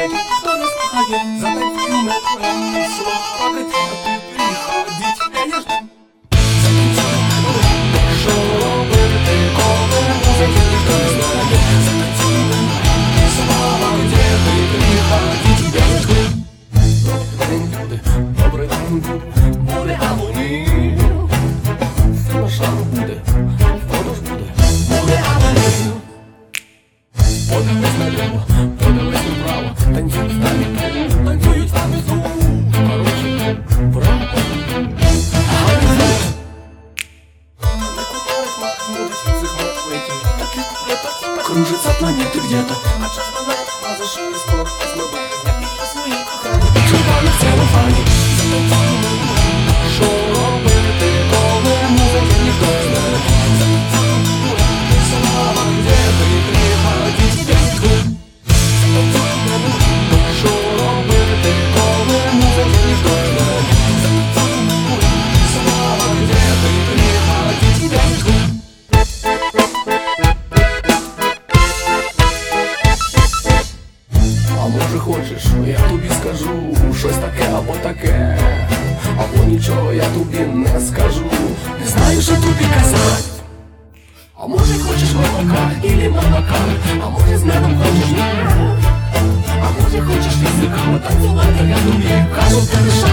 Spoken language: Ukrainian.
концерті ніхто не слухає. Затанцюємо твоє село, поки ти приходить. Я жду. Затанцюємо, що робити, коли музики ніхто не знає. Затанцюємо, слава, де ти приходить. Я жду. Добрий день буде, буде або ні. Фіношан буде, воно ж буде, буде або ні. Подивись наліво, подивись направо, танцюють з нами тут, танцюють з нами тут. Короче, право, а не знаю. На куполах махнуть цих мертвых. Кружатся планеты где-то, а час планет, а за шире скоро снова знакомы свои охраны. Чувак в целлофане, затанцюємо, що робити, коли музики ніхто не знає. Затанцюємо, слава, де ти приходить, я жду. Затанцюємо, що робити, коли музики ніхто не знає. Затанцюємо, слава, де ти приходить, я жду. А може хочеш, я тобі скажу щось таке або таке, або нічого я тобі не скажу. Не знаю, що тобі казать. А може хочеш молока или молока, а може з медом хочеш ні. А може хочеш язиками танцювати, я тобі кажу, ти лише